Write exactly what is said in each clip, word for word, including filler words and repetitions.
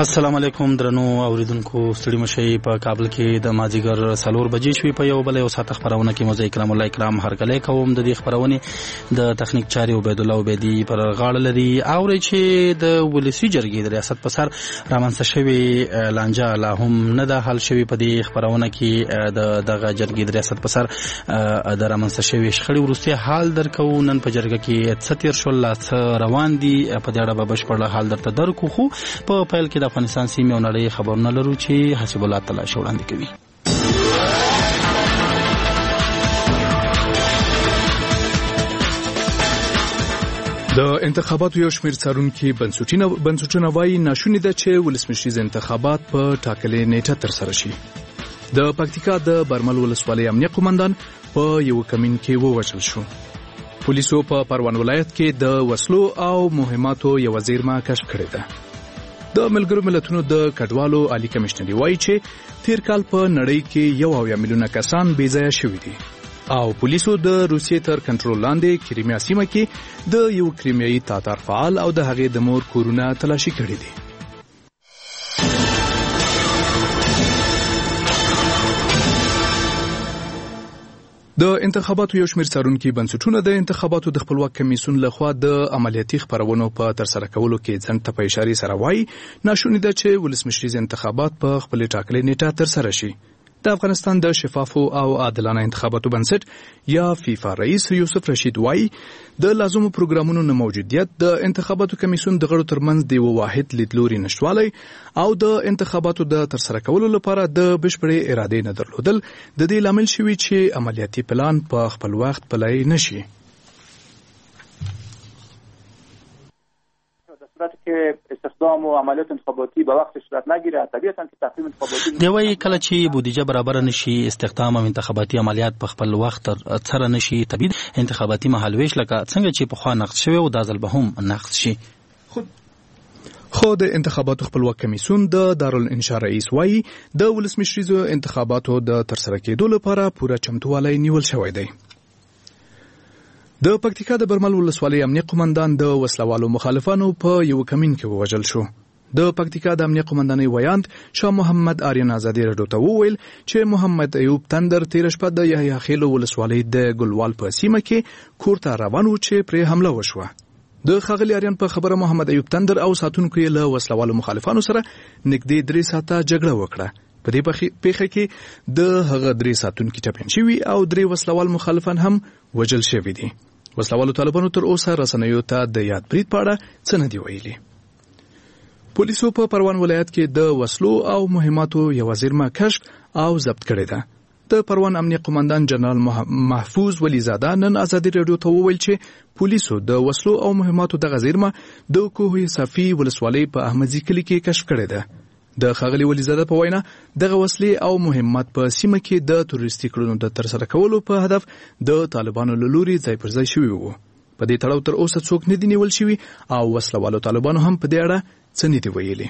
السلام علیکم درنو اوریدونکو، ستړي مشئ. په کابل کې د مازیګر څلور بجې شوې. په یو بل یو ساعت خبرونه کې موزه کرام الله کرام هرکلی کوم. د دې خبرونه د تخنیک چاري عبید الله عبیدی پر غاړه لري. اوري چې د ولسی جرګې د ریاست په سر رامنځته شوی لانجه لا هم نه ده حل شوی. په دې خبرونه کې د دغه جرګې د ریاست په سر د رامنځته شوی شخړې وروسته حال درکو. نن په جرګه کې ستیر شول لا روان دي. په دې اړه به بشپړ حال درته درکو. خو په پیل کې د افغانستان سیمې او نړۍ خبرونه لرو چې حسب الله تعالی وړاندې کوي. د انتخاباتو یو شمېر څارونکي بنسټونه وایي ناشونې ده چې ولسمشریز انتخابات په ټاکلې نیټه ترسره شي. د پکتیکا د برمل ولسوالۍ امنیه قومندان په یو کمین کې ووژل شو. پولیسو په پروان ولایت کې د وسلو او مهماتو یو زیرمه کشف کړې ده. د ملګرو ملتونو د کډوالو عالی کمشنري وایي چې تیر کال په نړۍ کې یو اویا میلیونه کسان بې ځایه شوي دي او پولیسو د روسیې تر کنټرول لاندې کریمیا سیمه کې د یو کریمیایي تاتار فعال او د هغې د مور کورونه تلاشي کړي دي. د انتخاباتو یو شمېر څارونکي بنسټونه د انتخاباتو د خپلواک کمیسیون لخوا د عملیاتي خبرونو په ترسره کولو کې ځنډ ته په اشارې سره وایي ناشونې ده چې ولسمشریز انتخابات په خپلې ټاکلې نیټه ترسره شي. د افغانستان د شفافو او عادلانه انتخاباتو بنسټ یا فیفا رئیس یوسف رشید وایي د لازمو پروګرامونو نه موجودیت د انتخاباتو کمیسیون د غړو ترمنځ د یو واحد لیدلوري نشټوالی او د انتخاباتو د ترسره کولو لپاره د بشپړې ارادې نه درلودل د دې لامل شوي چې عملیاتي پلان په خپل وخت پلی نشي. که استخدام و عملیات انتخاباتی به وقت صورت نگیره طبیعتاً که تقویم انتخاباتی دی وایي کله چې بودیجه برابر نشي استخدام او انتخاباتي عملیات په خپل وخت سره نشي طبیعي انتخاباتي مهالویش لکه څنګه چې په خوا نقد شوی او د ځل به هم نقد شي. خو د انتخاباتو خپلواک کمیسیون د دارالانشا رئیس وایي د ولسمشریزو انتخاباتو د ترسره کېدو لپاره پوره چمتووالی نیول شوی دی. د پکتیکا د برمل ولسوالۍ امنیه قومندان د وسلوالو مخالفانو په یو کمین کې ووژل شو. د پکتیکا د امنیه قومندانۍ ویاند شاه محمد آریان ازادي راډیو ته وویل چې محمد ایوب تندر تیر شپه د یحیی خیل ولسوالۍ د ګلوال په سیمه کې کور ته روان و چې پرې حمله وشوه. د ښاغلي آریان په خبره محمد ایوب تندر او ساتونکو یې له وسلوالو مخالفانو سره نږدې درې ساعته جګړه وکړه. په دې پیښه کې د هغه درې ساتونکي ټپیان شوي او درې وسلوال مخالفان هم وژل شوي دي. وسلوالو طالبانو تر اوسه رسنیو ته د یاد برید په اړه څه نه دي ویلي. پولیسو په پروان ولایت کې د وسلو او مهماتو یو زیرمه کشف او ضبط کړې ده. د پروان امنیه قومندان جنرال محفوظ ولیزاده نن ازادي راډیو ته وویل چې پولیسو د وسلو او مهماتو دغه زیرمه د کوه صافي ولسوالۍ په احمدزي کلي کې کشف کړې ده. د ښاغلي ولیزاده په وینا دغه وسلې او مهمات په سیمه کې د تروریستي کړنو د ترسره کولو په هدف د طالبانو له لوري ځای پر ځای شوي وو. په دې تړاو تر اوسه څوک نه دي نیول شوي او وسلوالو طالبانو هم په دې اړه څه نه دي ویلي.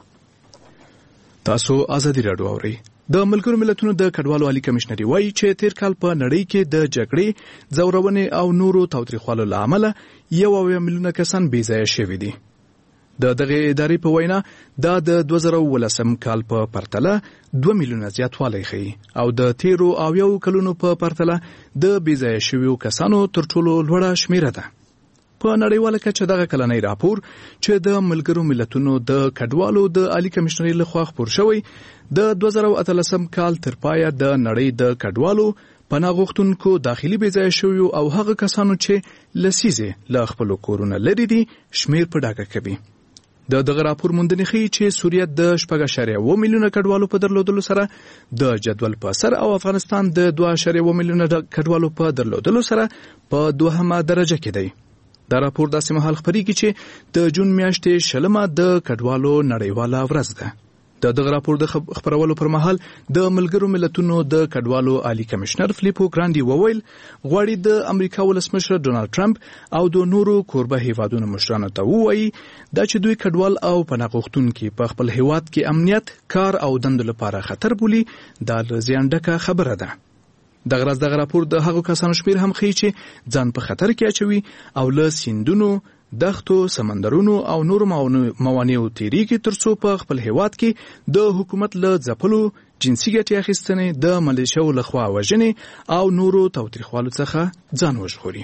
تاسو ازادي راډیو اورئ. د ملګرو ملتونو د کډوالو عالی کمشنري وایي چې تیر کال په نړۍ کې د جګړې، ځورونې او نورو تاوتریخوالو له امله یو اویا میلیونه کسان بې ځایه شوي دي. د دغه ادارې په وینا دا د دوه زره ولسم کال په پرتله دوه میلیونه زیاتوالی ښیي او د تیرو اویاو کلونو په پرتله د بې ځایه شویو کسانو تر ټولو لوړه شمیره ده. په نړیواله کچه دغه کلنی راپور چې د ملګرو ملتونو د کډوالو د عالی کمشنري لخوا خپور شوی د دوه زره اتلسم کال تر پایه د نړۍ د کډوالو پناه غوښتونکو داخلي بې ځایه شویو او هغه کسانو چې لسیزې له خپلو کورونه لرې دي شمیر په ډاګه کوي. د دغه راپور موندنې ښیي چې سوریه د شپږ اعشاریه اوه میلیونه کډوالو په درلودلو سره د جدول په اثر او افغانستان د دوه اعشاریه اوه میلیونه کډوالو په درلودلو سره په دوهمه درجه کې دی. دا راپور داسې مهال خپریږي چې د جون میاشتې شلمه د کډوالو نړیواله ورځ ده. د دغه راپور د خبرولو پر مهال د ملګرو ملتونو د کډوالو عالی کمشنر فلیپو ګرانډي وویل غواړي د امریکا ولسمشر ډونالد ټرمپ او د نورو کوربه هیوادونو مشرانو ته ووایي دا چې دوی کډوال او پناه غوښتونکي په خپل هیواد کې امنیت، کار او دندو لپاره خطر بولي دا زیان ډکه خبره ده. دغه راز دغه راپور د هغو کسانو شمیر هم ښیي چې ځان په خطر کې اچوي او له سیندونو، دښتو، سمندرونو او نور موانعو تیریږي ترڅو په خپل هیواد کې د حکومت له ځپلو، جنسي ګټې اخیستنې، د ملیشو لخوا وژنې او نورو تاوتریخوالو څخه ځان وژغوري.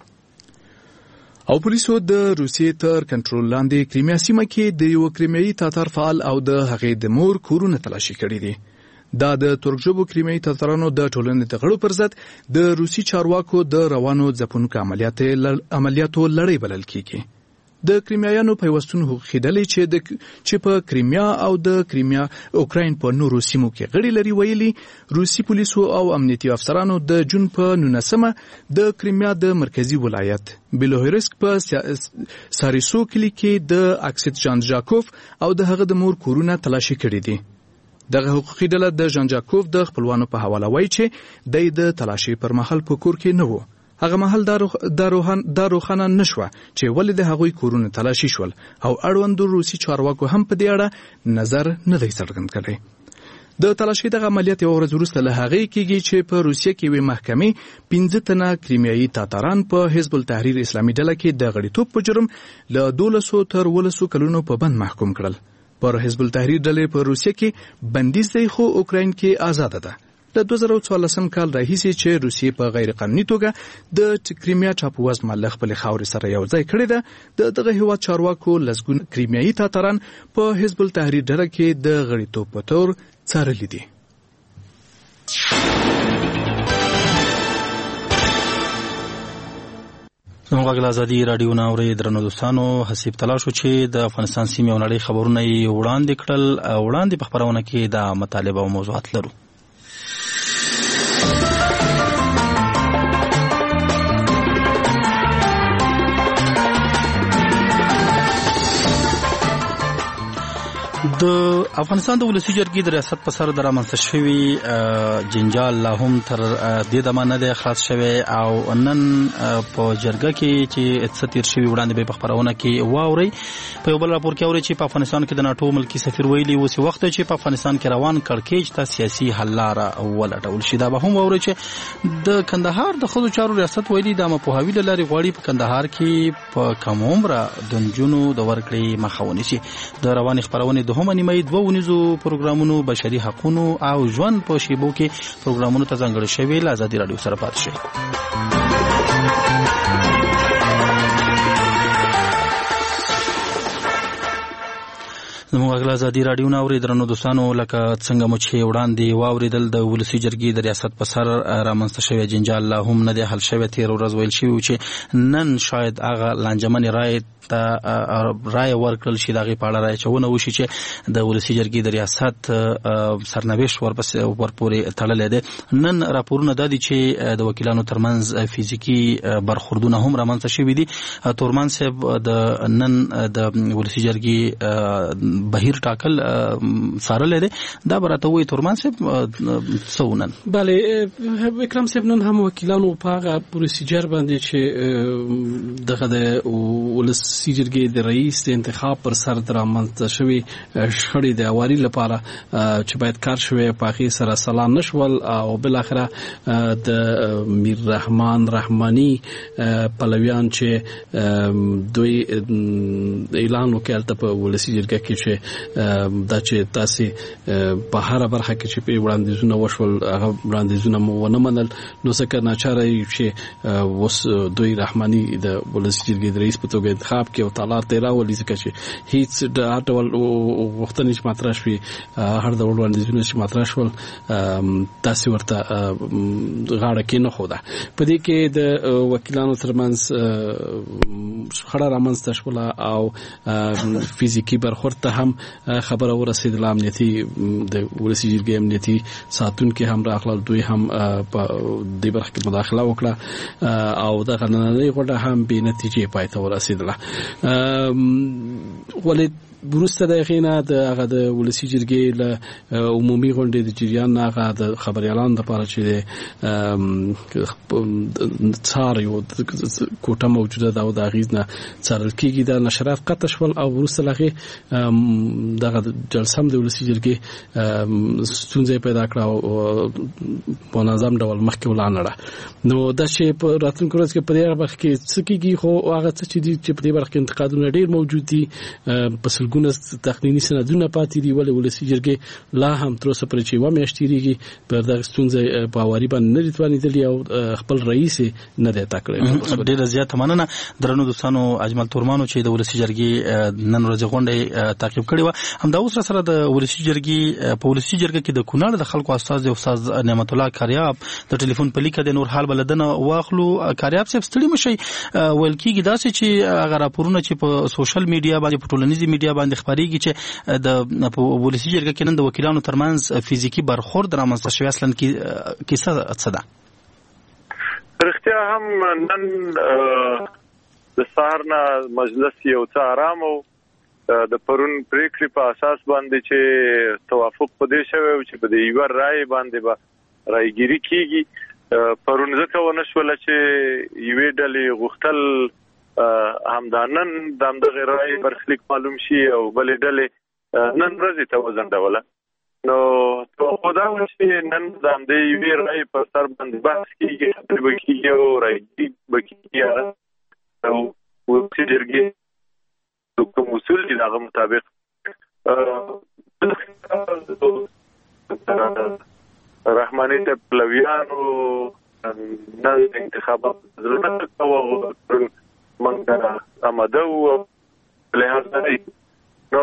او پولیسو د روسیې تر کنټرول لاندې کریمیا سیمه کې د یو کریمیایي تاتار فعال او د هغې د مور کورونه تلاشي کړي دي. دا د ترک ژبو کریمیایي تاتارانو د ټولنې د غړو پر ضد د روسي چارواکو د روانو ځپونکو عملیاتو لړۍ بلل کیږي. د کریمیایانو پیوستون حقوقي ډلې چې د چې په کریمیا او د کریمیا اوکراین په نورو سیمو کې غړي لري ویلي روسي پولیسو او امنیتي افسرانو د جون په نولسمه د کریمیا د مرکزی ولایت بیلوهرسک په ساریسو کلی کې د اکسیت جان جاکوف او د هغه د مور کورونه تلاشي کړي دي. دغه حقوقي ډله د جان جاکوف د خپلوانو په حواله وایي چې د د تلاشي پر مهال په کور کې نه وو. هغه مهال دا روښانه نشوه چې ولې د هغوی کورونه تلاشي شول او اړوندو روسي چارواکو هم په دې اړه نظر نه دی څرګند کړی. د تلاشي دغه عملیات یو ورځ وروسته له هغې کېږي چې په روسیه کې یوې محکمې پنځه تنه کریمیایي تاتاران په حزب التحریر اسلامي ډله کې د غړیتوب په جرم له دولسو تر ولسو کلونو په بند محکوم کړل. پر حزب التحریر ډلې په روسیه کې بندیز دی خو اوکراین کې آزاده ده. د دوه زره څوارلسم کال راهیسې چې روسیې په غیر قانوني توګه د کریمیا ټاپووزمه له خپلې خاورې سره یو ځای کړې ده، د دغه هېواد چارواکو لسګون کریمیایي تاتاران په حزب التحریر ډله کې د غړیتوب په تور څارلي دي. زموږ غږ ازادي راډیو نه اورئ درنو دوستانو، حسیب تلاشو چې د افغانستان سیمې او نړۍ خبرونه یې وړاندې کړل. وړاندې په خپرونه کې د مطالبه او موضوعات لرو. د افغانستان د ولسي جرګې د ریاست په سر د رامنځته شوي جنجال لا هم تر دې دمه نه دی خلاص شوی او نن په جرګه کې چې څه تیر شوي وړاندې به په خپرونه کې واورئ. په یو بل راپور کې اورئ چې په افغانستان کې د ناټو ملکي سفیر ویلي اوس وخت چې په افغانستان کې روان کړکېچ ته سیاسي حل لاره ولټول شي. دا به هم واورئ چې د کندهار د ښځو چارو ریاست ویلي د عامه پوهاوي له لارې غواړي په کندهار کې په کم عمره د نجونو د ورکړې مخه ونیسي. د روانې خپرونې دوهم نیمایي دوه ونیزو پروګرامونو بشري حقوقو او ژوند په شیبو کې پروګرامونو ته ځانګړي شوي له ازادي راډیو سره پاتې شئ. زموږ غږ ازادي راډیو نه اورئ درنو دوستانو، لکه څنګه مو چې وړاندې واورېدل د ولسي جرګې د ریاست په سر رامنځته شوی جنجال لا هم نه دی حل شوی. تېره ورځ ویل شوي چې نن شاید هغه لانجمنې رایې ته رایه ورکړل شي، د هغې په اړه رایه چونه وشي چې د ولسي جرګې د ریاست سرنوشت ورپسې ورپورې تړلی دی. نن راپورونه دا دي چې د وکیلانو ترمنځ فزیکي برخوردونه هم رامنځته شوي دي. تورمان صاحب د نن د ولسي جرګې بهیر ټاکل څارلی دی، دا به راته ووایي تورمان صاحب څه ونن؟ بله اکرام صاحب، نن هم وکیلانو په هغه پروسیجر باندې چې دغه د ولسي جرګې د رئیس د انتخاب پر سر د رامنځته شوي شخړې د هواري لپاره چې باید کار شوی په هغې سره سلا نه شول او بالاخره د میر رحمان رحماني پلویان چې دوی اعلان وکړ هلته په ولسي جرګه کې چې دا چې تاسې په هره برخه کې چې په وړاندیزونه وشول هغه وړاندیزونه مو ونه منل، نو ځکه ناچاره یو چې اوس دوی رحماني د ولسي جرګې د رئیس په توګه انتخاب کې او تعالی ته راولي، ځکه چې هیڅ د هر ډول غوښتنې چې مطرح شوي، هر ډول وړاندیزونه چې مطرح شول، تاسې ورته غاړه کېنښوده. په دې کې د وکیلانو ترمنځ شخړه رامنځته شوله او فزیکي برخورد ته هم خبره ورسېدله. امنیتي د ولسي جرګې امنیتي ساتونکي هم راغلل، دوی هم په دې برخه کې مداخله وکړه او دغه نننۍ غونډه هم بې نتیجې پای ته ورسېدله. ولې وروسته د غینا د هغه د ولسی جرګې له عمومي غونډې د جریان هغه د خبريالانو لپاره چې څار یو کوټه موجوده ده او د غیزنه څارل کیږي د نشرات قطع شول او وروسته لغه دغه جلسه د ولسی جرګې ستونزې پیدا کړه او په نظام ډول مخکې ولاړه. نو دا چې په راتلونکو ورځ کې په دې اړه کې څه کیږي خو هغه څه چې چې په دې برخه کې انتقادونه ډېر موجود دي، په سلګونه تقنینی سندونه پاتې دي، ولې ولسی جرګې لا هم تر اوسه پرې چې و میاشتېږي په دغه ستونزې په واری باندې نه ریتوانېدلې او خپل رئیس نه دی تکړه. ډېر زیات مننه درنو دوستانو. اجمل تورمانو چې د ولسی جرګې نن ورځ غونډه تعقیب کړې و، هم دا اوس سره د ولسی جرګې په ولسی جرګې کې د کونړ د خلکو استاد استاد نعمت الله کاریاب د ټلیفون په لیکه د نور حال بلدنه واخلو. کاریاب صاحب ستړي مشي ویل کېږي داسې چې هغه راپورونه چې په سوشل میډیا باندې په ټولنیزي میډیا باندې خبرېږي چې د ولسی جرګې کې نن د وکیلانو ترمنځ فزیکی برخورد رامنځته شوی، اصلا کیسه څه ده؟ رښتیا هم نن د سهار نه مجلس یو څه آرام او د پرون پریکړې په اساس باندې چې توافق پدې شوی چې په دې یو رائے باندې به رايګيري کیږي. پرون ځکه ونه شول چې یوې ډلې غوښتل همدانن د همدغه رائے برخلیک معلوم شي او بلې ډلې نن ورځې ته وزندوله. نو خدا چې نن د همدې یوې رائے په سر باندې بحث کیږي، خبرې کیږي او رايګيري کیږي او ولسی جرګې کوم اصول دي هغه مطابق رحماني ته پلویانو نن انتخابات ضرورت کوو منګه آماده وو له هغه نو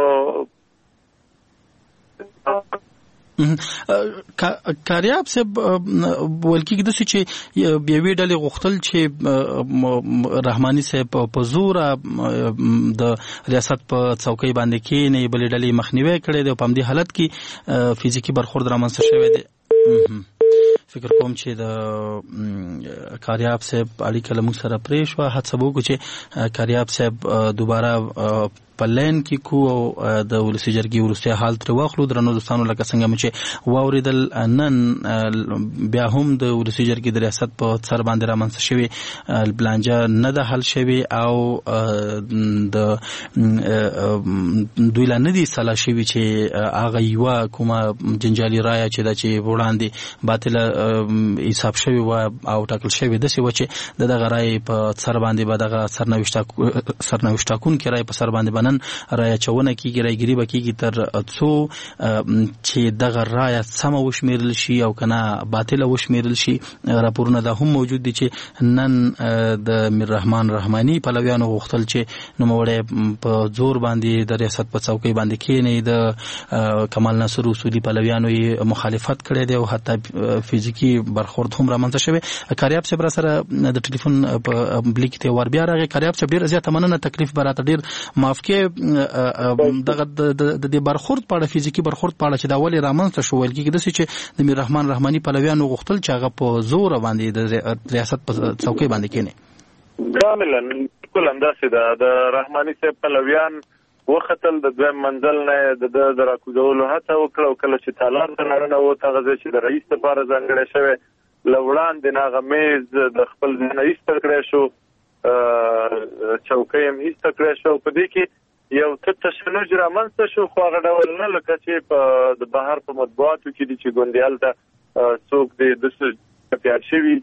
کاریاب صاحب ولکې د څه چې بیاوی ډلې غوښتل چې رحماني صاحب په زور د ریاست په څوکۍ باندې کې نه بلې ډلې مخنیوي کړي د په دې حالت کې فزیکی برخورد رامنځته شوی دی. فکر کوم چې د کاریاب صاحب اړیکه له موږ سره پرې شوه، هڅه وکړو چې کاریاب صاحب دوباره په لین کې کو او د ولسی جرګې ورسته حال تر واخلو. درنو دوستانو لکه څنګه چې واوریدل نن بیا هم د ولسی جرګې د ریاست په سر باندې رامنځته شوی بلانجه نه د حل شوی او د دوی لا نه دي سلا شوی چې هغه یو کومه جنجالي رایه چې د چې وړاندې باطل حساب شوی و او ټاکل شوی د څه و چې دغه رای په سر باندې به دغه سرنوشت سرنوشت کون کې رای په سر باندې نن رای چونه کیږي راګری بکیږي تر څو چې دغه رای سم وشمیرل شي او کنه باطل وشمیرل شي. راپورونه دا هم موجود دي چې نن د میر رحمان رحماني پلویانو غوښتل چې نو موړې په زور باندې د ریاست په څوکۍ باندې کې نه د کمال ناصر اصولي پلویانو یې مخالفت کړي دي او حتی فزیکی برخورد هم رامنځته شوی. کاریاب صاحب سره د ټلیفون په بلیک ته ور بیا راغی. کاریاب صاحب ډیر زیات مننه، تکلیف براته ډیر معاف کې دغه د برخورد په فزیکی برخورد په اړه چې دا ولې رامنځته شو ویل کېږي چې د میر رحمان رحماني پلویانو غوښتل چې هغه په زور باندې د ریاست په څوکۍ باندې کېنه. کاملا ټول انداسه د رحماني صاحب پلویان وختل د دویم منزل نه د دراکوزولو هڅه وکړه او کله چې تالار ته نارنه و ته غځي چې د رئیس لپاره ځانګړی شوی لوړان د ناغه میز د خپل رئیس تکړه شو چوکۍ هم هیڅ تکړه شو. په دې کې یو څه تشنج رامنځته شو خو هغه ډول نه لکه چې په د بهر په مطبوعاتو کې دي چې ګوندیال ته څوک د دسه پیار شوی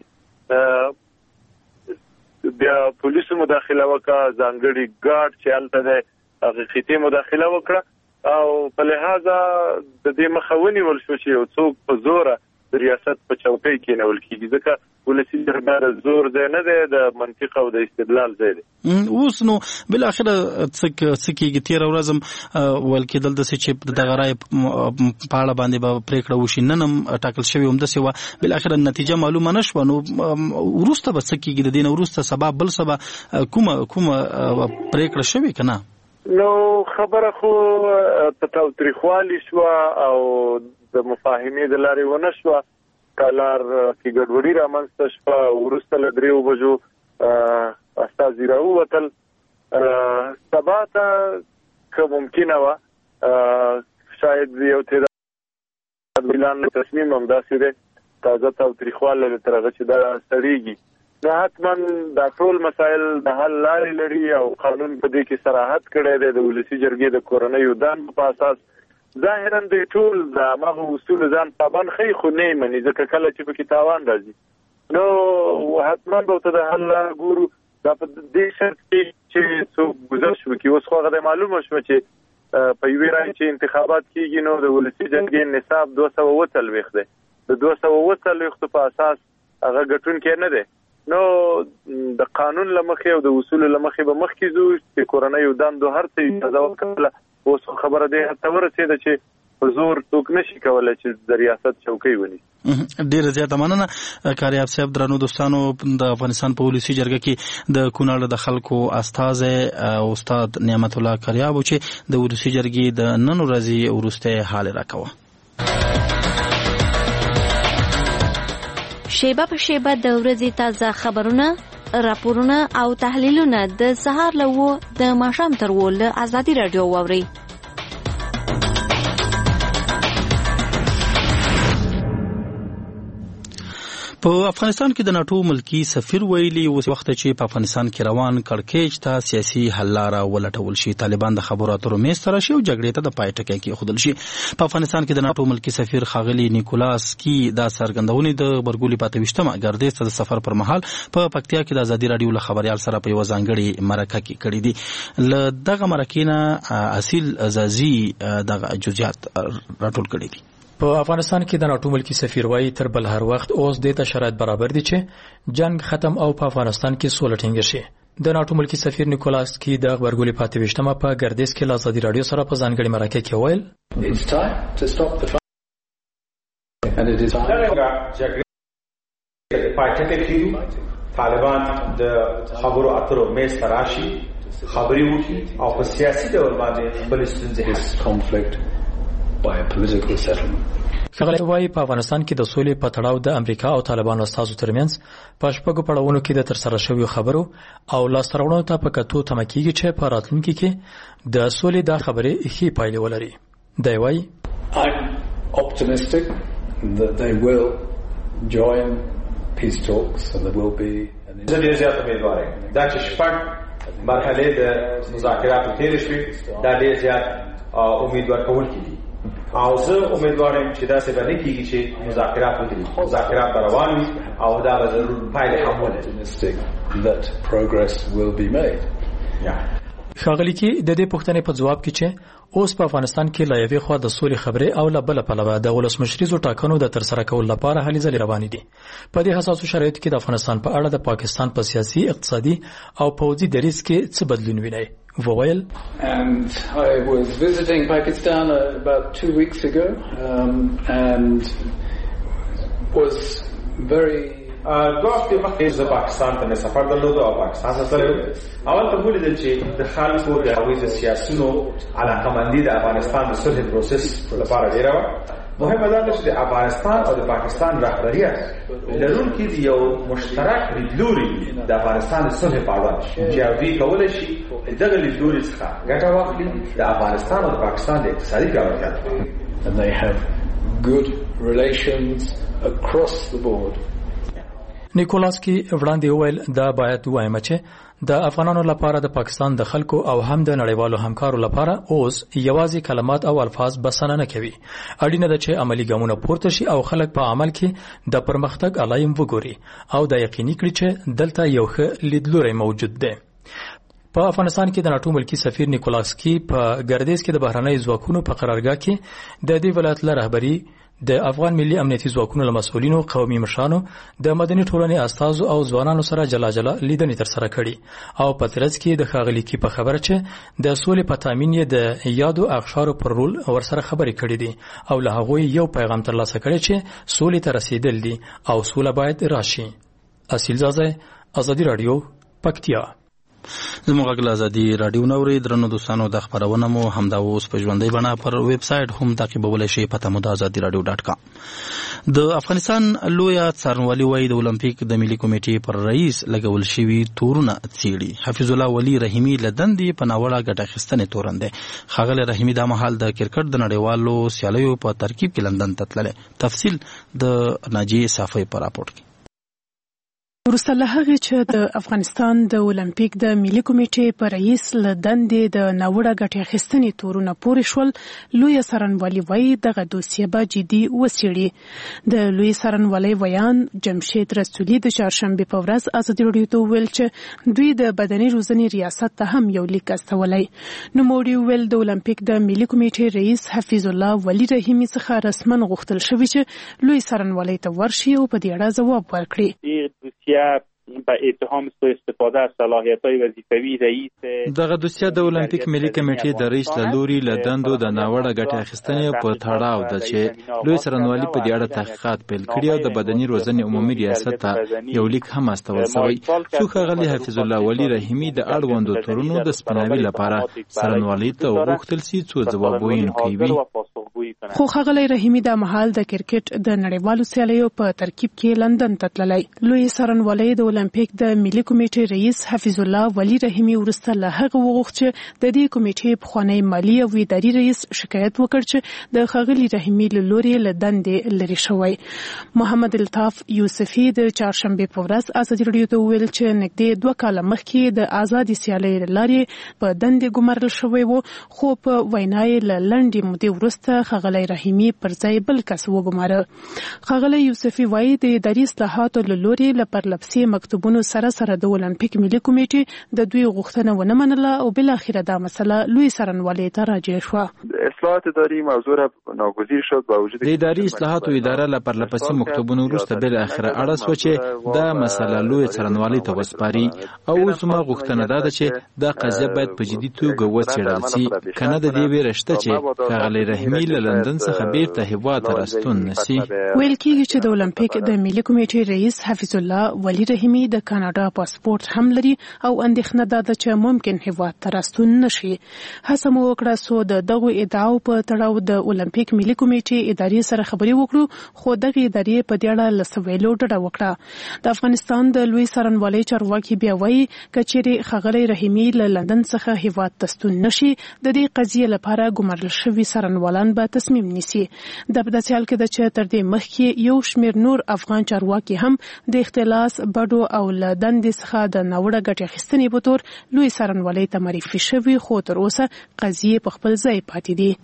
بیا پولیسو مداخله وکړه، ځانګړي ګارد چې هلته د هغه خېټې مداخله وکړه او په لحاظه د دې مخاوني ول شو چې یو څوک په زوره د ریاست په چوکۍ کې نه ول کېږي. ځکه ولسی جرګه د زور ځای نه دی، د منطق او د استدلال ځای دی. اوس نو بل اخره څه کېږي تیر ورځم ول کېدل د چې دغه رای په اړه باندې به پریکړه وشي نن هم ټاکل شوی هم د څه و بل اخره نتیجه معلومه نشو. نو ورسته به څه کېږي د دین ورسته سبب بل سبب کومه کومه پریکړه شوی کنه؟ نو خبره خو په تاوتریخوالي شو او د مفاهمې د لارې ونه شو، کالار کې ګډوډي رامنځته شوه. وروسته له دریو بجو استازي راووتل. سبا ته که ممکنه وه شاید یو تعداد اعلان تصمیم هم داسې دی تازه تاوتریخوالی دی تر هغه چې دا سړېږي. نو حتما دا ټول مسایل د حل لارې لري او قانون په دې کې صراحت کړی دی د ولسي جرګې د کورنیو دندو په اساس. ظاهرا دوی ټول د هماغو اصولو ځان پابند ښیي خو نه یې مني ځکه کله چې پکې تاوان راځي نو حتما به ورته د حل لاره ګورو. دا په دې شرط کې چې څوک ګذشت وکړي. اوس خو هغه معلومه شوه چې په یوې رایې چې انتخابات کېږي نو د ولسي جرګې نصاب دوه سوه اووه څلوېښت دی. د دوه سوه اووه څلوېښتو په اساس هغه ګټونکی نه دی. نو د قانون له مخې او د اصولو له مخې به مخکې ځو چې کورنیو دندو هر څه اجازه ورکړله. اوس خبره دې حد ته ورسېده چې په زور څوک نشي کولی چې د ریاست چوکۍ ونیسي. ډیره زیاته مننه کاریاب صاحب. درنو دوستانو د افغانستان په ولسي جرګه کې د کونړ د خلکو استازی استاد نعمت الله کاریاب چې د ولسي جرګې د نن ورځې وروسته حال راکوه. شیبه په شیبه د ورځې تازه خبرونه، راپورونه او تحلیلونه د سهار له وو د ماښام تر وو له ازادي راډیو واورئ. په افغانستان کې د ناټو ملکی سفیر ویلي اوس وخت چې په افغانستان کې روان کړکېچ ته سیاسي حل لاره ولټول شي. طالبان د خبرو اترو میز ته راشي او جګړې ته د پای ټکی کېښودل شي. په افغانستان کې د ناټو ملکی سفیر ښاغلي نیکولاس کی دا څرګندونې د غبرګولي په اته ویشتمه ګردیز ته د سفر پر مهال په پکتیا کې د ازادي راډیو له خبریال سره په یوه ځانګړې مرکه کې کړي دي. له دغه مرکې نه اصیل ازازي دغه جزئیات راټول کړي دي. په افغانستان کې د ناټو ملکی سفیر وايي تر بل هر وخت اوس د ته شرایط برابر دي چې جنگ ختم او په افغانستان کې سوله ټینګه شي. د ناټو ملکی سفیر نیکولاس کی د غبرګولي په اته ویشتمه په ګردیز کې له ازادي راډیو سره په ځانګړې مرکه کې ویل It's time to stop the fight and it is time طالبان د خبرو اترو میز تراشي خبري وکړي او په سیاسي ډول باندې خپل ستونزې حل conflict by a political settlement. ښاغلی وايي په افغانستان کې د سولې په تړاو د امریکا او طالبانو استازو ترمنځ په شپږو پړاوونو کې د ترسره شویو خبرو او لاسته راوړنو ته په کتو تمه کېږي چې په راتلونکي کې د سولې دا خبرې ښې پایلې ولري. دی وايي I'm optimistic that they will join peace talks and there will be an زه ډېر زیات امیدوار یم دا چې شپږ مرحلې د مذاکراتو تېرې شوې دا ډېر زیات امیدوار کوونکي دي او زه امیدوار یم چې داسې به نه کېږي چې مذاکرات ودرېږي. مذاکرات به روان وي او دا به ضرور پایلې هم ولري. that progress will be made. ښاغلي کې د دې پوښتنې په جواب کې چې اوس په افغانستان کې لا یوې خوا د سولې خبرې او له بله پلوه د ولسمشریزو ټاکنو د ترسره کولو لپاره هلې ځلې روانې دي. په دې حساسو شرایطو کې د افغانستان په اړه د پاکستان په سیاسي، اقتصادي او پوځي دریځ کې څه بدلون وینئ؟ وویل And I was visiting Pakistan about two weeks ago um, and was very دو هفتې مخکې زه پاکستان ته مې سفر درلود او پاکستان ته تللی اول ته ولیدل چې د خلکو د هغوی د سیاسونو علاقهمندي د افغانستان د صلح پروسس لپاره ډېره وه. مهمه دا ده چې د افغانستان او د پاکستان رهبریت لرونکي د یو مشترک لیدلوري د افغانستان د صلح په اړه چې دوی کولی شي دغه لیدلوري څخه ګټه واخلي د افغانستان او د پاکستان د اقتصادي پیاوړتیا and they have good relations across the board. نیکولاس کی وړاندې وویل دا باید وایم چې د افغانانو لپاره د پاکستان د خلکو او هم د نړیوالو همکارو لپاره اوس یوازې کلمات او الفاظ بسنه نه کوي. اړینه ده چې عملی ګامونه پورته شي او خلک په عمل کې د پرمختګ علایم وګوري او دا یقیني کړي چې دلته یو ښه لیدلوری موجود دی. په افغانستان کې د ناټو ملکی سفیر نیکولاس کی په ګردیز کې د بهرنۍ ځواکونو په قرارګاه کې د دې ولایت له رهبري د افغان ملي امنیتي ځواکونو له مسؤلینو، قومي مشرانو، د مدني ټولنې استازو او ځوانانو سره جلا جلا لیدنې ترسره کړي او په ترڅ کې د ښاغلي کی په خبره چې د سولې په تامین یې د یادو اقشارو پر رول ورسره خبرې کړې دي او له هغوی یو پیغام ترلاسه کړی چې سولې ته رسیدل دي او سوله باید راشي. اصیل زازه، ازادي راډیو، پکتیا. زموږ غږ ازادي رادیو نوري درنو دوستانو د خبرونه مو همدا اوس په ژوندۍ بڼه پر ویب سټ هم تعقیبولای شئ پته مو د ازادي رادیو ډاټ کام. د افغانستان لویه څارنوالي وايي د اولمپیک د ملي کمیټې پر رئیس لګول شوي تورونه څیړي. حفیظ الله ولی رحیمي له دندې په ناوړه ګټه اخیستنې تورن دی. ښاغلی رحیمي دا مهال د کرکټ د نړیوالو سیالیو په ترکیب کې لندن ته تللی. تفصیل د ناجیې صافۍ په راپورټ کې. وروسته له هغې چې د افغانستان د اولمپیک د ملي کمیټې په رئیس له دندې د ناوړه ګټې اخیستنې تورونه پورې شول، لویه څارنوالي وایي دغه دوسیه به جدي وڅېړي. د لوی څارنوالۍ ویان جمشید رسولي د چهارشنبې په ورځ ازادي راډیو ته وویل چې دوی د بدني روزنې ریاست ته هم یو لیک استولی. نوموړي وویل د اولمپیک د ملي کمیټې رئیس حفیظ الله ولی رحیمي څخه رسما غوښتل شوي چې لوی څارنوالۍ ته ورشي او په دې اړه ځواب ورکړي. با اتهام سوء استفاده از صلاحیت‌های وظیفوي رئیس دغه دوسیه د اولمپیک ملي کمیټې د رئیس له لوري له دندو د ناوړه ګټې اخیستنې په تړاو ده چې لوی څارنوالي په دې اړه تحقیقات پیل کړي او د بدني روزنې عمومي ریاست ته یو لیک هم استول شوی. څو ښاغلي حفیظ الله ولی رحیمي د اړوندو تورونو د سپیناوي لپاره څارنوالۍ ته وغوښتل سي څو ځواب ویونکی وي. خو ښاغلی رحیمي دا مهال د کرکټ د نړیوالو سیالیو په ترکیب کې لندن ته تللی. لوی څارنوالۍ د اولمپیک د ملي کمیټې رئیس حفیظ الله ولی رحیمي وروسته له هغه وغوښت چې د دې کمیټې پخوانی مالي او اداري رئیس شکایت وکړ چې د ښاغلي رحیمي له لوري له دندې لرې شوی. محمد الطاف یوسفي د چهارشنبې په ورځ ازادي راډیو ته وویل چې نږدې دوه کاله مخکې د ازادې سیالۍ له لارې په دندې ګمارل شوی و، خو په وینا یې له لنډې مودې وروسته ښاغلی رحیمي پر ځای بل کس وګماره. ښاغلی یوسفي وایي د اداري اصلاحاتو له لوري له پرلپسې مکتوبونو سره سره د اولمپیک ملي کمیټې د دوی غوښتنه ونه منله او بالاخره دا مسله لوی څارنوالۍ ته راجع شوه. اصلاحات اداري موضوع را ناگزیر شد با وجود د اداري اصلاحاتو اداره له پرلپسې مکتوبونو وروسته بالاخره اړه سوه چې دا مسله لوی څارنوالۍ ته وسپاري او اوس زما غوښتنه دا ده چې دا قضیه باید په جدي توګه وڅېړل سي، که نه د دې ویره شته چې ښاغلی رحیمي له لندن څخه بیرته هېواد ته راستون نه سي. ویل کېږي چې د اولمپیک د ملي کمیټې رئیس حفیظ الله ولی رحیمي د کاناډا پاسپورت هم لري او اندېښنه دا ده چې ممکن هېواد ته راستون نشي. هڅه مو وکړه څو د دغو ادعاو په تړاو د اولمپیک ملي کمیټې ادارې سره خبرې وکړو، خو دغه ادارې په دې اړه له څه ویلو ډډه وکړه. د افغانستان د لوی څارنوالۍ چارواکي بیا وایي که چیرې ښاغلی رحیمي له لندن څخه هېواد ته ستون نشي، د دې قضیې لپاره ګمارل شوي څارنوالان به تصمیم نیسي. دا په داسې حال کې ده چې تر دې مخکې یو شمېر نور افغان چارواکي هم د اختلاس بډو او له دندې څخه د ناوړه ګټې اخیستنې په تور لوی څارنوالۍ ته معرفي شوي، خو تر اوسه قضیې په خپل ځای پاتې دي.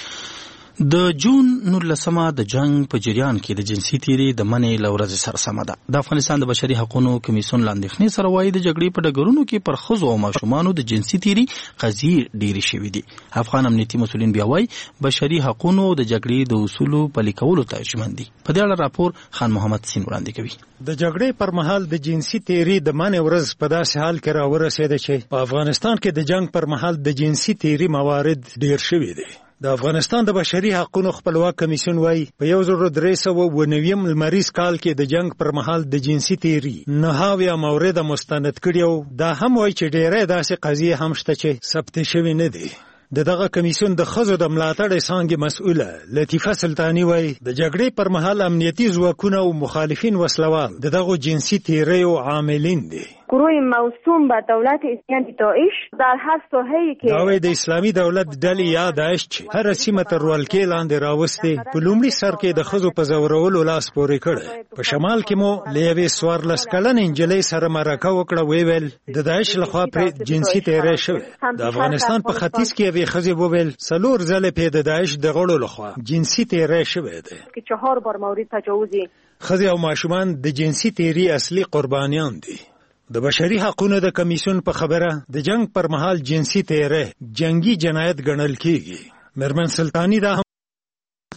د جون نولسمه د جنگ په جریان کې د جنسي تیري د منې له ورځې سره سمه ده. د افغانستان د بشري حقوقو کمیسیون له اندېښنې سره وایي د جګړې په ډګرونو کې پر ښځو او ماشومانو د جنسي تیري قضیې ډېرې شوي دي. افغان امنیتي مسؤلین بیا وایي بشري حقوقو د جګړې د اصولو پلي کولو ته ژمن دي. په دې اړه راپور خان محمد سین وړاندې کوي. د جګړې پر مهال د جنسي تیري د منې ورځ په داسې حال کې راورسېده چې په افغانستان کې د جنگ پر مهال د جنسي تیري موارد ډېر شوي دي. د افغانستان د بشري حقوقو خپلواک کمیسیون وايي په یو زر درې سوه اووه نوي لمریز کال کې د جنگ پر مهال د جنسي تیري نه اویا مورد مستند کړي او دا هم وايي چې ډېرې داسې قضیې هم شته چې ثبت شوي نه دي. د دغه کمیسیون د ښځو د ملاتړ څانګې مسؤله لطیفه سلطاني وايي د جګړې پر مهال امنیتي ځواکونه او مخالفین وسلوال د دغو جنسي تیریو عاملین دي. گروه موسوم به دولت اسلامی داعش در هر ساحه‌ای که داوی د اسلامي دولت ډلې یا داعش چې هر سیمه تر ولکې لاندې راوستي په لومړي سر کې د ښځو په زورولو لاس پورې کړی. په شمال کې مو له یوې څوارلس کلنې نجلۍ سره مرکه وکړه، ویل د داعش لخوا پرې جنسي تیری شوی. د افغانستان په ختیځ کې یوې ښځې وویل څلور ځله پرې د داعش د غړو لخوا جنسي تیری شوی دی. چهار بار مورد تجاوزی ښځې او ماشومان د جنسي تیری اصلي قربانیان دي. د بشري حقوقو د کمیسیون په خبره د جنگ پر مهال جنسي تیری جنگي جنایت ګڼل کیږي. مرمن سلطانی دا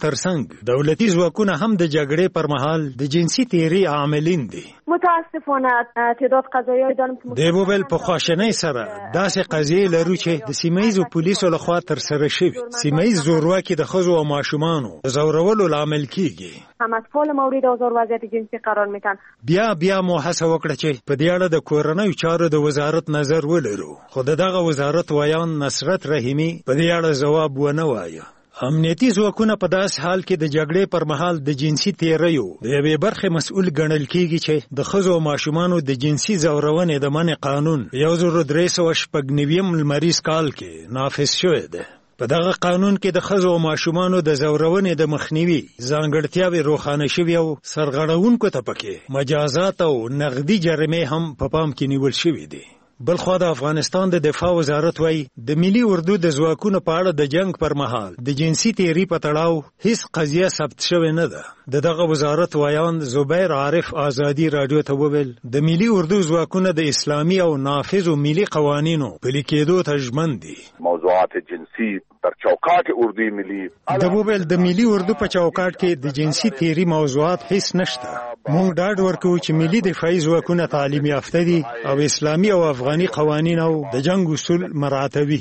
ترڅنګ دولتي ځواکونه هم د جګړې پر مهال د جنسي تیری عاملین دي. متاسفانه تعداد قضایای داریم که د بوبل په خواشنۍ سره داسې قضیې لرو چې د سیمه‌ییزو پولیسو لخوا ترسره شوي. سیمه‌ییز زورواکي د ښځو او ماشومانو د ځورولو لامل کیږي. هم اطفال مورد آزار و اذیت جنسی قرار میتن. بیا بیا مو هڅه وکړه چې په دې اړه د کورنیو چارو د وزارت نظر ولرو، خو دغه وزارت وایان نصرت رحیمی په دې اړه ځواب ونه وایه. امنیتي ځواکونه په داس حال کې د جګړې پر مهال د جنسي تیریو د یوې برخې مسؤل ګڼل کیږي چې د ښځو او ماشومانو د جنسي ځورونې د منع قانون یو زر درې سوه شپږ نوي لمریز کال کې نافذ شوی دی. په دغه قانون کې د ښځو او ماشومانو د ځورونې د مخنیوي ځانګړتیاوې روښانه شوي او سرغړونکو ته پکې مجازات او نغدي جریمې هم په پام کې نیول شوي دي. بلخوا د افغانستان د دفاع وزارت وایي د ملي اردو د ځواکونو په اړه د جنگ پر مهال د جنسي تیری په تړاو هیڅ قضیه ثبت شوې نه ده. د دغه وزارت وایان زبیر عارف آزادی رادیو ته وویل د ملي اردو ځواکونه د اسلامي او نافذو ملي قوانینو پلي کېدو ته ژمن دي. موضوعات جنسي در چوکاټ اردو ملي د وویل د ملي اردو په چوکاټ کې د جنسي تیری موضوعات هیڅ نشته. موږ ډاډ ورکوو چې ملي دفاعي ځواکونه تعلیم یافته دي او اسلامي او افغاني قوانین او د جنگ اصول مراعاتوي.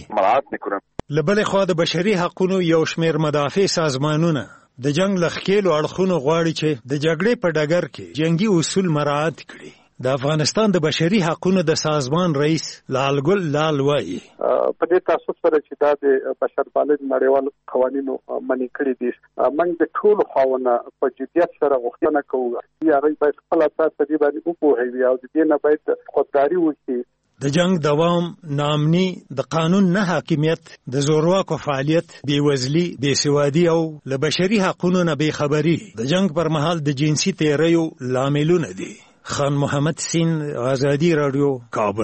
له بلې خوا د بشري حقوقو یو شمېر مدافع سازمانونه د جنگ لخکېلو اړخونو غواړي چې د جګړې په ډګر کې جنگي اصول مراعات کړي. د افغانستان د بشري حقوقو د سازمان رئیس لالګل لال وایي په دې تاسو سره چې دا د بشرپالنې نړیوالو قوانینو منې کړي دي، موږ د ټولو خواونه په جدیت سره غوښتنه کوو چې هغوی باید خپل اساس په دې باندې وپوهوي او د دې نه باید خودداري وکړي. د جنگ دوام، ناامني، د قانون نه حاکمیت، د زورواکو فعالیت، بېوزلي، بېسوادي او له بشري حقوقو نه بېخبري د جنگ پر مهال د جنسي تیریو لاملونه دي. خان محمد سین، آزادی رادیو، کابل.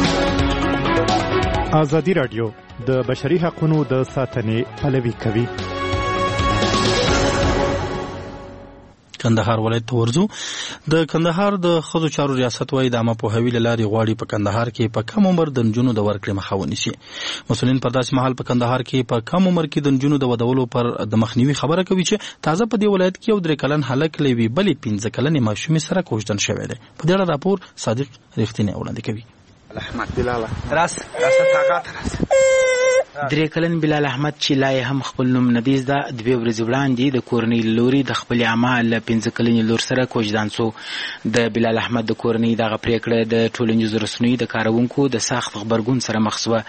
آزادی رادیو د بشري حقوقو د ساتنې پلوي کوي. کندهار ولایت ته ورځو. د کندهار د ښځو چارو ریاست وایي د عامه پوهاوي له لارې غواړي په کندهار کې په کم عمر د نجونو د ورکړې مخه ونیسي. مسؤلین پر داسې مهال په کندهار کې په کم عمر کې د نجونو د ودولو پر د مخنیوي خبره کوي چې تازه په دې ولایت کې یو درې کلن هلک له یوې بلې پنځه کلنې ماشومې سره کوژدن شوی دی. په دې اړه راپور صادق رښتینی وړاندې کوي. احمد بلال راس راس طاقت راس درې کلن بلال احمد چې لا هم خپل نوم ندیز ده دوه ورځې وړاندې د کورنۍ لوري د خپل عامه له پنځه کلنې لور سره کوژدان سو. د بلال احمد د کورنۍ دغه پریکړه د ټولنیزو رسنیو د کارونکو د سخت خبرګون سره مخ شوه.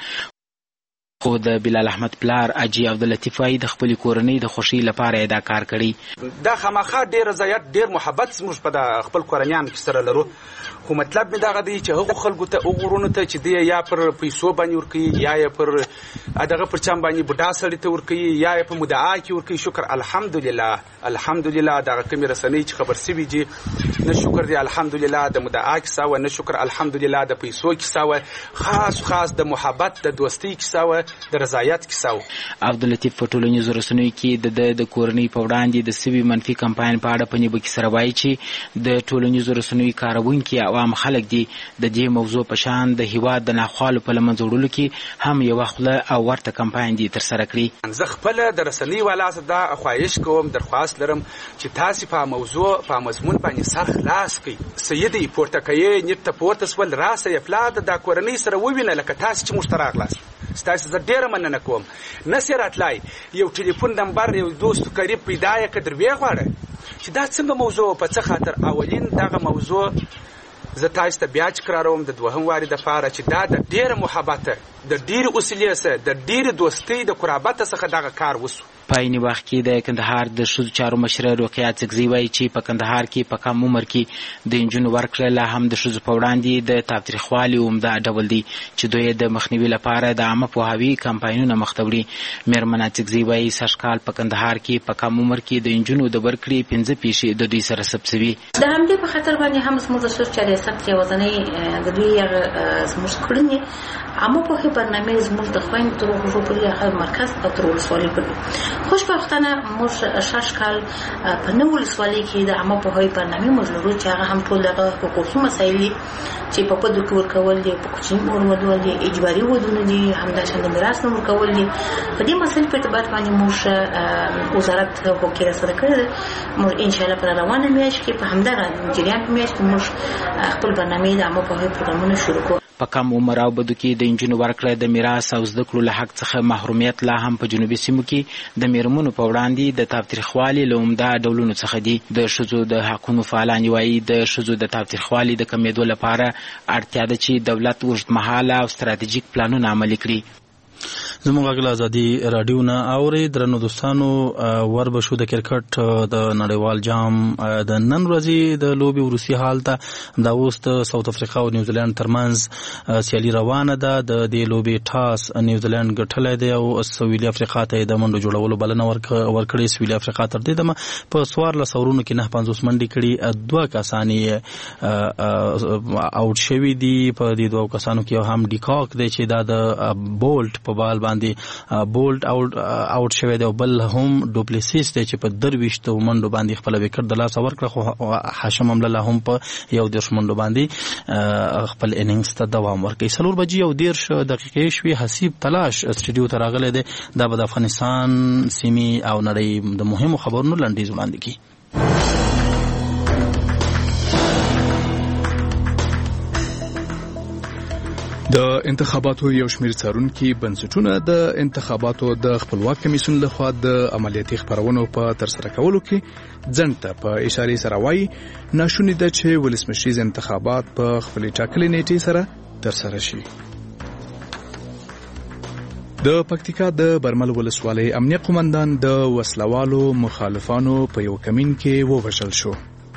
خو د بلال احمد پلار اجي عبداللطیف وايي د خپل کورنۍ د خوشي لپاره دا کار کړی. دا خامخا ډیر رضایت ډیر محبت موږ په خپل کورنیان کې سره لرو، خو مطلب می دا غدي چې هغه خلکو ته وګورونه ته چې دی یا پر پیسو باندې ورکي یا پر دغه پر چم باندې بډا سړی ته ورکي یا په مدعا کې ورکي. شکر الحمدلله الحمدلله دا کوم رسنۍ چې خبر سوي دي نه شکر دی الحمدلله د مدعا کې ساوه، نه شکر الحمدلله د پیسو کې ساوه، خاص خاص د محبت د دوستۍ کې ساوه، د رضایت کې ساوه. عبداللطیف په ټولنیزو رسنیو کې د د کورنۍ په وړاندې د سوي منفي کمپاین په اړه په نیبه کې سره وایي چې د ټولنیزو رسنیو کارونکي عوام خلک دي د دې موضوع په شان د هیواد د ناخوالو په لمنځه وړلو کې هم یو خوله او ورته کمپاین دي تر سره کړی. زه خپل د رسنۍ والا دا خواهش کوم، درخواست لرم چې تاسو په موضوع په مضمون باندې سر خلاص کړئ. سیدي پورته کوي نیت ته پورته سول راسه یفلاد د کورنۍ سره ووینه لکه تاسو چې مشترک لاس ستاسو زه ډیره مننه کوم. نسې راتلای یو ټلیفون نمبر یو دوست قریب پیدا یې که در ویې غواړه چې دا څنګه موضوع په څه خاطر. اولین دغه موضوع زه تاسو ته بیا تکراروم د دوهم واري دپاره چې دا د ډیره محبت د ډیرې اصولې سره د ډیرې دوستۍ د قرابت څخه دغه کار وسو. په عین وخت کې د کندهار د ښځو چارو مشره رقیه څکزي وایي چې په کندهار کې په کم عمر کې د نجونو ورکړه لا هم د ښځو په وړاندې د تاوتریخوالي عمده ډول دی چې دوی د مخنیوي لپاره د عامه پوهاوي کمپاینونه مخ ته وړي. میرمنه څکزي وایي سږ کال په کندهار کې په کم عمر کې د نجونو د ورکړې پنځه پیښې د دوی سره ثبت شوي. د همدې په خاطر باندې هم زموږ د ښځو چارو ریاست یوازینۍ د دوی زموږ کړنې عامه په برنامه زموږ د خوین تر غوښو په هغه مرکز او تر ولسوالۍ پورې خوشبختانه موږ شش کال په نو ولسوالۍ کې د عامه په برنامه موږ لرو چې هغه هم ټول دغه حقوقي مسایل چې په پدو کې ورکول دي په کوچني امور ودول دي اجباري ودونه دي همداشان د میراث نور کول دي په دې مسایل په اعتبار باندې موږ وزارت حقوقي رسنۍ کړې موږ ان شاء الله پر روانه میاشت کې په همدغه جریان په میاشت موږ خپل برنامه د عامه په پروګرامونو شروع کوو. په کم عمر او بدو کې د انجونو ورکړه د میراث او زده کړو له حق څخه محرومیت لا هم په جنوبي سیمو کې د میرمنو په وړاندې د تاوتریخوالي له عمده ډولونو څخه دي. د ښځو د حقونو فعالان وایي د ښځو د تاوتریخوالي د کمېدو لپاره اړتیا ده چې دولت اوږدمهاله او ستراتیژیک پلانونه عملي کړي. زموږ غږ ازادي رادیو نه اوري درنو دوستانو ور بشو د کرکټ د نړیوال جام د نن ورځې د لوبي وروسي حال ته دا اوس د ساوث افریقا او نیوزیلند ترمنځ سیالي روانه ده. د دې لوبي ټاس نیوزیلند ګټلې ده او سویلي افریقا ته د منډو جوړولو بلنه ورکړې. سویلي افریقا تر دې دمه په سوار لسورونو کې نه پنځوس منډي کړي دوه کسانی اوټ شوی دي. په دې دوه کسانو کې هم ډیکاک دی چې دا د بولټ په بال باندې بولټ اوټ اوټ شوی دی او بل هم ډوپلیسیس دی چې په درويشتو منډو باندې خپل وکټ د لاس ورکړه خو حاشم امله هم په یو دیرش منډو باندې خپل اننګز ته دوام ورکړي. څلور بجې او دیرش دقیقې شوي. حسیب تلاش استډیو ته راغلی دی. دا به د افغانستان سیمې او نړۍ د مهمو خبرونو لنډیز وړاندې کړي. د انتخاباتو یو شمېر څارونکي بنسټونه د انتخاباتو د خپلواک کمیسیون لخوا د عملیاتي خبرونو په ترسره کولو کې ځنډ ته په اشاره سره وایي ناشونې ده چې ولسمشریز انتخابات په خپلې ټاکلې نیټې سره ترسره شي. د پکتیکا د برمل ولسوالۍ امنیه قومندان د وسلوالو مخالفانو په یو کمین کې ووژل شو.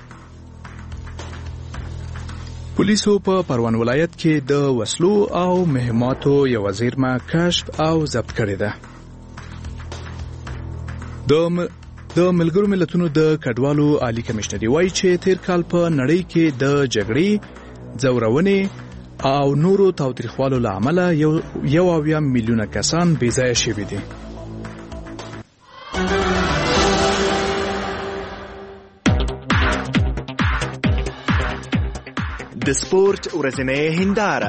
پولیسو په پروان ولایت کې د وسلو او مهماتو یو زیرمه کشف او ضبط کړې ده. د د ملګرو ملتونو د کډوالو عالی کمشنري وایي چې تیر کال په نړۍ کې د جګړې ځورونې او نورو تاوتریخوالو له امله یو یو اویا میلیونه کسان بې ځایه شوي دي. د سپورت ورځنۍ هنداره.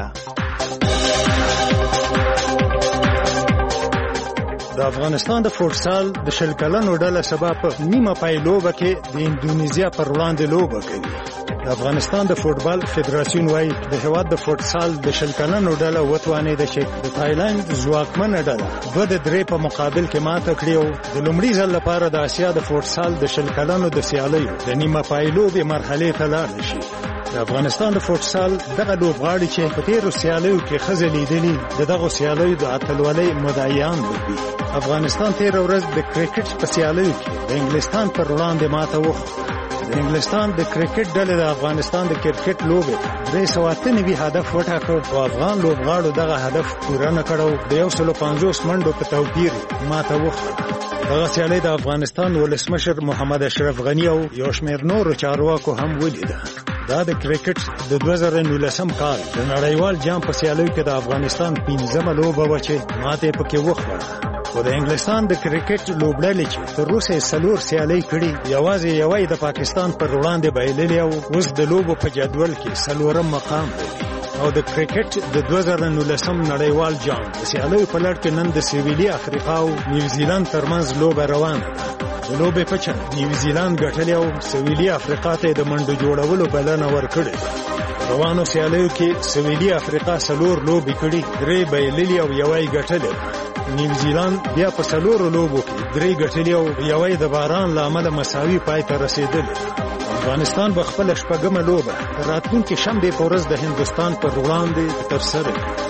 د افغانستان د فوټسال د شل کلنو ډله سبا په نیمه پای لوبه کې د اندونیزیا پر وړاندې لوبه کوي. د افغانستان د فوټبال فدراسیون وايي د هیواد د فوټسال د شل کلنو ډله وتوانېده چې د تایلند ځواکمنه ډله دوه د درې په مقابل کې ماته کړې او د لومړي ځل لپاره د اسیا د فوټسال د شل کلنو د سیالیو د نیمه پای لوبې مرحلې ته لاړ شي. د افغانستان د فوټسال دغه لوبغاړي چې په تیرو سیالیو کې ښځې لیدلي د دغو سیالیو د اتلولۍ مدعیان دي. افغانستان تیره ورځ د کرکټ په سیالیو کې د انګلستان پر وړاندې ماته وخوړه. د انګلستان د کرکټ ډلې د افغانستان د کرکټ لوبې درې سوه اته نوي هدف وټاکه او افغان لوبغاړو دغه هدف پوره نه کړ او د یو سلو پنځوس منډو په توپیر ماته وخوړه. دغه سیالي د افغانستان ولسمشر محمد اشرف غنی او یو شمېر نورو چارواکو هم ولیده. دا د کرکټ د دوه زره نولسم کال د نړیوال جام په سیالیو کې د افغانستان پنځمه لوبه وه چې ماتې پکې وخوړه. خو د انګلستان د کرکټ لوبډلې چې تر اوسه څلور سیالۍ کړي یوازې یوه یې د پاکستان پر وړاندې بایللې او اوس د لوبو په جدول کې څلورم مقام لري. او د کرکټ د دوه زره نولسم نړیوال جام د سیالیو په لړ کې نن د سویلي افریقا او نیوزیلند ترمنځ لوبه روانه ده. د لوبې په چل نیوزیلند ګټلې او سویلي افریقا ته د منډو جوړولو بلنه ورکړې ده. روانو سیالیو کې سویلي افریقا څلور لوبې کړي، درې بایللې او یوه یې ګټلې ده. نیوزیلند بیا په څلورو لوبو کې درې ګټلې او یوه یې د باران له امله مساوي پای ته رسېدلې. افغانستان به خپله شپږمه لوبه راتلونکې شنبې په ورځ د هندوستان پر وړاندې ترسره کړي.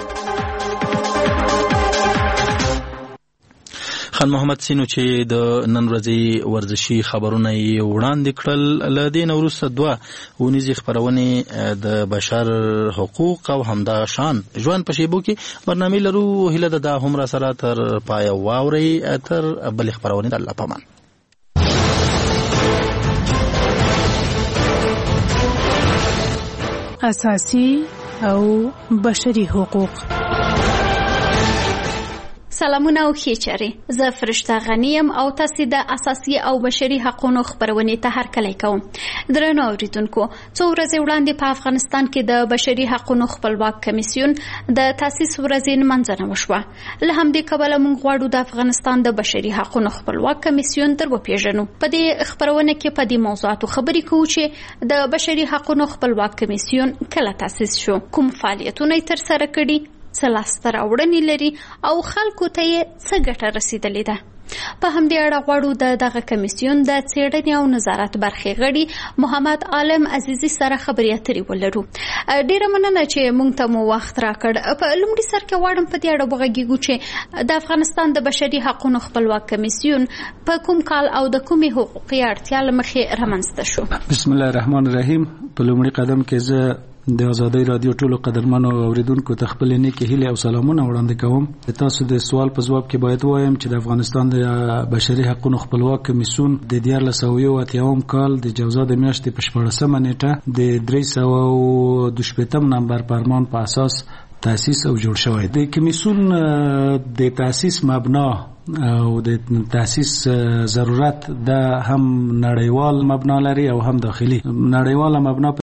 خان محمد سینو چې د نن ورځې ورزشي خبرونه یې وړاندې کړل. له دې نه وروسته دوه اونیزې خپرونې د بشر حقوق او همدغه شان ژوند په شیبو کې برنامې لرو. هیله ده دا هم را سره تر پایه واورئ. تر بلې خپرونې د الله پامان. اساسي او بشري حقوق. سلامونه او ښې چارې. زه فرشته غنی یم او تاسو د اساسي او بشري حقوقو خبرونه ته هرکلی کوم. درنو اوریدونکو، څو ورځې وړاندې په افغانستان کې د بشري حقوقو خپلواک کمیسیون د تاسیس ورځې نمانځنه وشوه. له همدې کبله موږ غواړو د افغانستان د بشري حقوقو خپلواک کمیسیون در وپیژنو. په دې خبرونه کې په دې موضوعاتو خبرې کوو چې د بشري حقوقو خپلواک کمیسیون کله تاسیس شو، کوم فعالیتونه یې ترسره کړي، څه لاسته راوړنې لري او خلکو ته یې څه ګټه رسیدلې ده. په همدې اړه غواړو د دغه کمیسیون د څېړنې او نظارت برخې غړي محمد عالم عزیزي سره خبرې اترې ولرو. ډیره مننه چې موږ ته مو وخت راکړ. په لومړي سر کې غواړم په دې اړه وغږیږو چې د افغانستان د بشري حقوقو خپلواک کمیسیون په کوم کال او د کومې حقوقي اړتیا له مخې رامنځته شو. بسم الله الرحمن الرحیم. په لومړي قدم کې زه د آزادۍ رادیو ټولو قدرمنو اوریدونکو ته خپل نیکې هیلې او سلامونه وړاندې کوم. تاسو د سوال په ځواب کې باید وایم چې د افغانستان د بشري حقوقو خپلواک کمیسیون د دیارلس سوه یو اتیاوم کال د جوزا د میاشتې په شپاړسمه نیټه د درې سوه او دوه شپېتم نمبر فرمان په اساس تاسیس او جوړ شوی. د کمیسیون د تاسیس مبنا او د تاسیس ضرورت د هم نړیوال مبنا لري او هم داخلي. نړیواله مبنا